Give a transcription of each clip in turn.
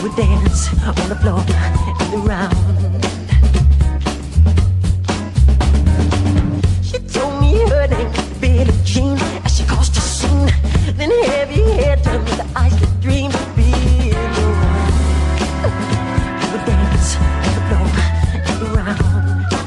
would dance on the floor and around. She told me her name was Billie Jean as she caused a scene. Then heavy hair turned to ice that dreamed of being the one. We would dance on the floor and around.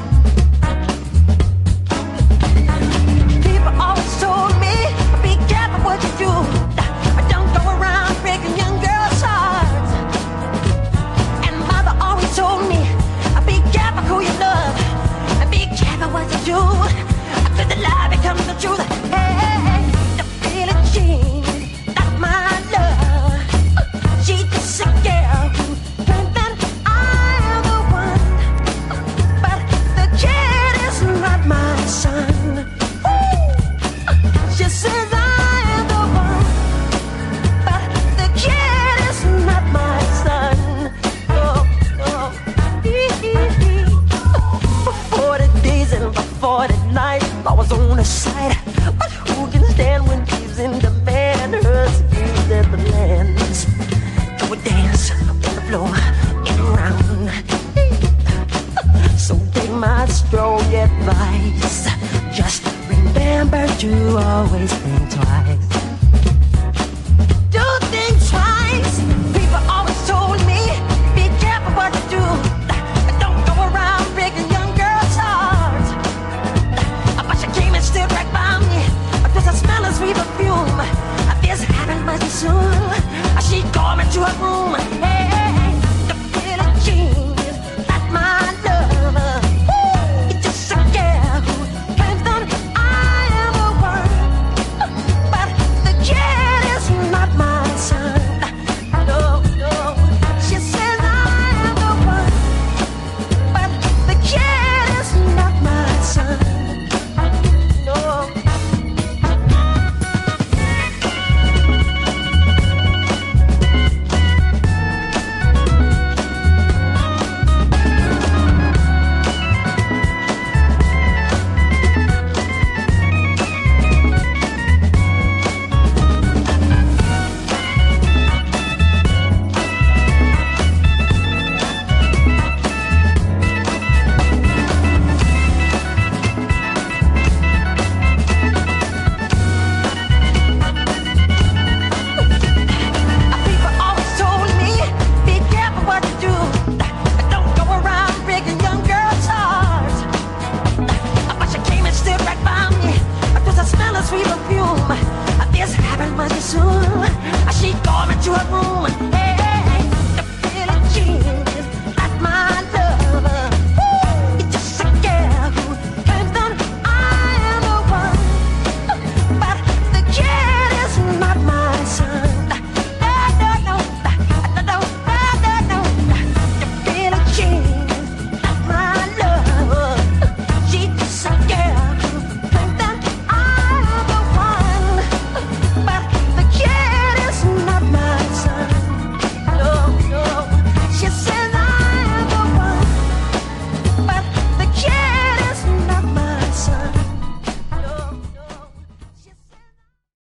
People always told me, be careful what you do. Don't go around breaking young girls' hearts. And mother always told me, be careful who you love, and be careful what you do. After the lie becomes the truth. Hey, the Billie Jean, not my love. She just a girl who claimed that I am the one, but the kid is not my son. She says I am the one, but the kid is not my son. Oh, oh. For 40 days and for 40 nights, I was on her side. But who can stand when she's in demand? Her schemes and the lands. So we dance on the floor and around. So take my strong advice. Just remember to always think twice. Do think twice. People always told me, be careful what you do. Don't go around breaking young girls' hearts. But she came and stood right by me. There's a smell of sweet perfume. This happened much too soon. She called me to her room. Hey, the Billie Jean is not my lover. It's just a girl who claims that I am the one, but the kid is not my son. No, no. She says I am the one, but the kid is not my son. No. People always told me, be careful what you do. Don't go around breaking young girls' hearts. But she came and stood right by me. There's a smell of sweet perfume. This happened much too soon. She called me to her room.